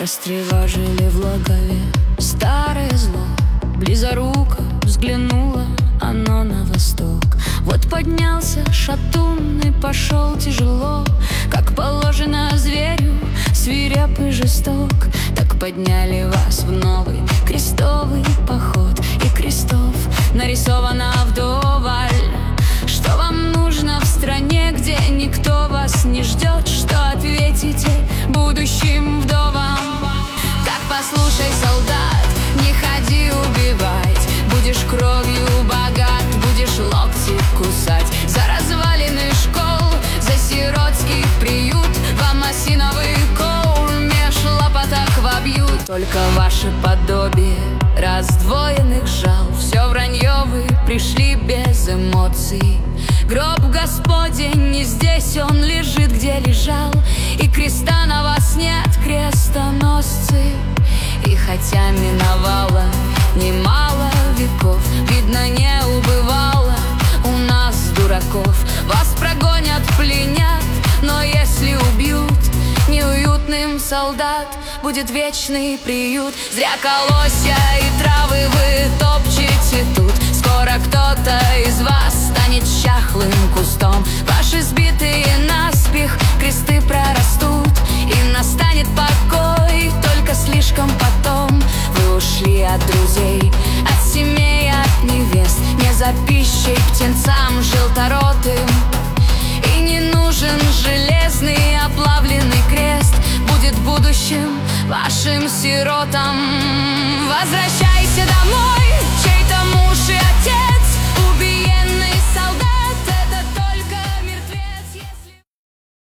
Растревожили в логове старое зло. Близоруко взглянуло оно на восток. Вот поднялся шатун и пошел тяжело, как положено зверю, свиреп и жесток. Так подняли вас в новый крестовый поход, и крестов нарисовано вдоволь. Что вам нужно в стране, где никто вас не ждет? Что ответите будущим вдовам? Так послушай, солдат, не ходи убивать. Будешь кровью богат, будешь локти кусать. За развалины школ, за сиротский приют вам осиновый кол меж лопаток вобьют. Только ваше подобие раздвоенных жал. Все вранье, вы пришли без эмоций. Гроб Господень не здесь, он лежит, где лежал. И креста на вас нет, крестоносцы. И хотя миновало немало веков, видно, не убывало у нас дураков. Вас прогонят, пленят, но если убьют, неуютным солдат будет вечный приют. Зря колосья и травы вы топчете тут. Скоро кто-то из вас станет чахлым кустом. Ваши сбитые наспех кресты прорастут, и настанет покой только слишком потом. Вы ушли от друзей, от семей, от невест, не за пищей птенцам желторотым. И не нужен железный оплавленный крест, будет будущим вашим сиротам. Возвращайтесь.